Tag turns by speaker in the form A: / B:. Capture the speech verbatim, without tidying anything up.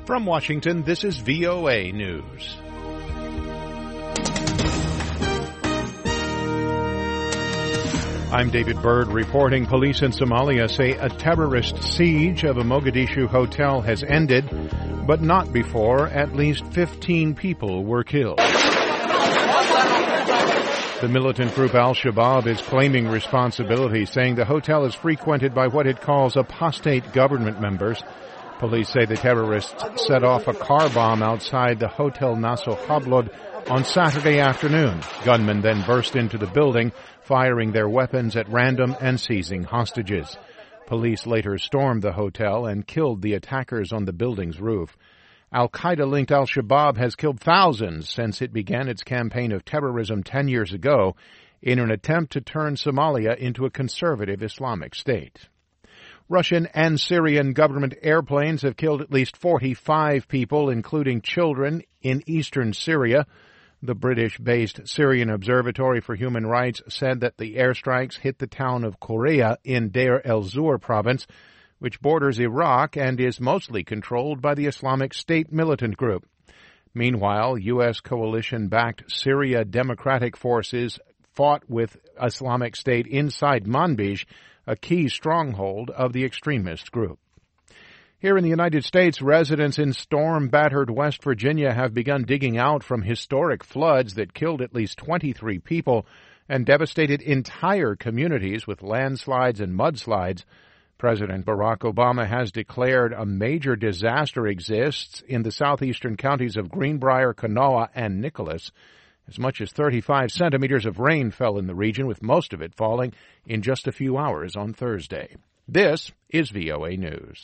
A: From Washington, this is V O A News. I'm David Byrd reporting. Police in Somalia say a terrorist siege of a Mogadishu hotel has ended, but not before at least fifteen people were killed. The militant group Al-Shabaab is claiming responsibility, saying the hotel is frequented by what it calls apostate government members. Police say the terrorists set off a car bomb outside the Hotel Naso Hablod on Saturday afternoon. Gunmen then burst into the building, firing their weapons at random and seizing hostages. Police later stormed the hotel and killed the attackers on the building's roof. Al-Qaeda-linked Al-Shabaab has killed thousands since it began its campaign of terrorism ten years ago in an attempt to turn Somalia into a conservative Islamic state. Russian and Syrian government airplanes have killed at least forty-five people, including children, in eastern Syria. The British-based Syrian Observatory for Human Rights said that the airstrikes hit the town of Korea in Deir el-Zur province, which borders Iraq and is mostly controlled by the Islamic State militant group. Meanwhile, U S coalition-backed Syria Democratic Forces fought with Islamic State inside Manbij, a key stronghold of the extremist group. Here in the United States, residents in storm-battered West Virginia have begun digging out from historic floods that killed at least twenty-three people and devastated entire communities with landslides and mudslides. President Barack Obama has declared a major disaster exists in the southeastern counties of Greenbrier, Kanawha, and Nicholas. As much as thirty-five centimeters of rain fell in the region, with most of it falling in just a few hours on Thursday. This is V O A News.